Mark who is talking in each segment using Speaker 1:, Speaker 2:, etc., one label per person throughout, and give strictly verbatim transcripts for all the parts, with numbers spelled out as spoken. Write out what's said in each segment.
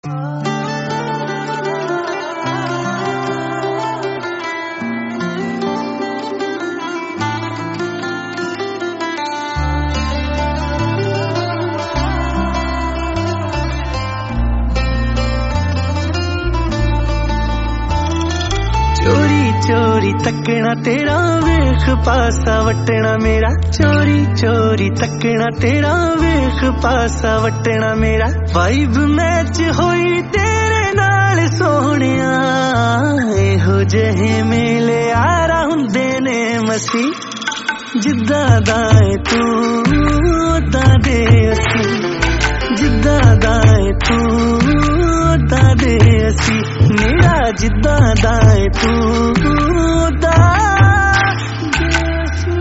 Speaker 1: चोरी चोरी तकना तेरा वेख पासा वटना मेरा, चोरी चोरी तकना तेरा वेख पासा वटना मेरा। वाइब मैच होई तेरे नाल सोहणिया, एहो जहे मेले यारा हुंदे ने मसी। जिद्दां दा ऐ तू उद्दां दे असी, जिद्दां दा ऐ तू उद्दां दे असी। मेरा जिद्दां दा ऐ तू उद्दां दे असी।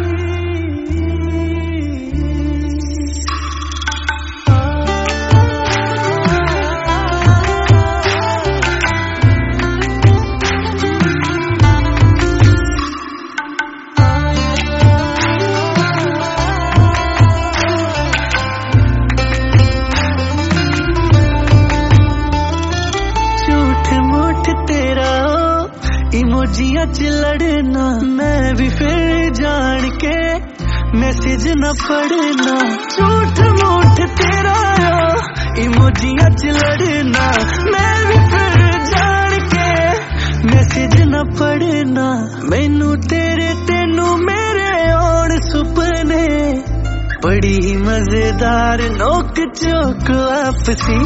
Speaker 1: इमोजियां च लड़ना मैं भी फिर जान के मैसेज न पढ़ना। झूठ मूठ तेरा इमोजियां च लड़ना मैं भी फिर जान के मैसेज न पढ़ना। मैनू तेरे तेनू मेरे और सुपने बड़ी मजेदार नोक चोक आपसी।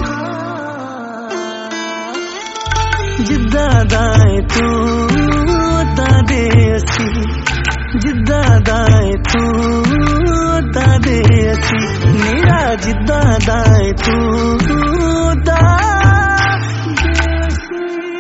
Speaker 1: जिद्दां दा ऐ तू उद्दां दे असी, जिद्दां दा ऐ तू उद्दां दे असी। मेरा जिद्दां दा ऐ तू उद्दां दे असी।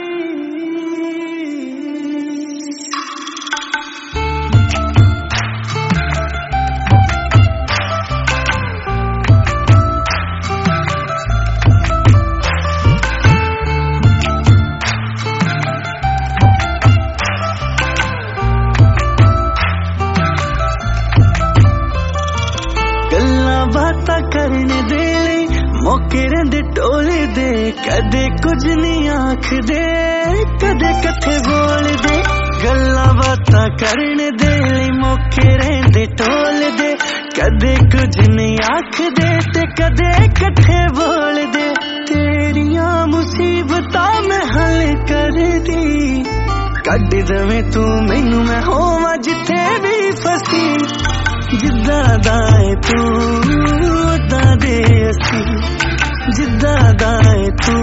Speaker 1: बातां करने दे मौके रहिंदे टोले दे, कदे कुछ नहीं आखदे कदे कथे बोलदे। गल्लां बातां करने दे मौके रहिंदे टोले दे, कदे कुछ नहीं आखदे ते कदे कथे बोलदे। तेरियां मुसीबतां मैं हल कर दी, कढ दवें तू मैनू मैं होवां जिथे भी फसी। जिद्दां दा ऐ तू उद्दां दे असी, जिद्दां दा ऐ तू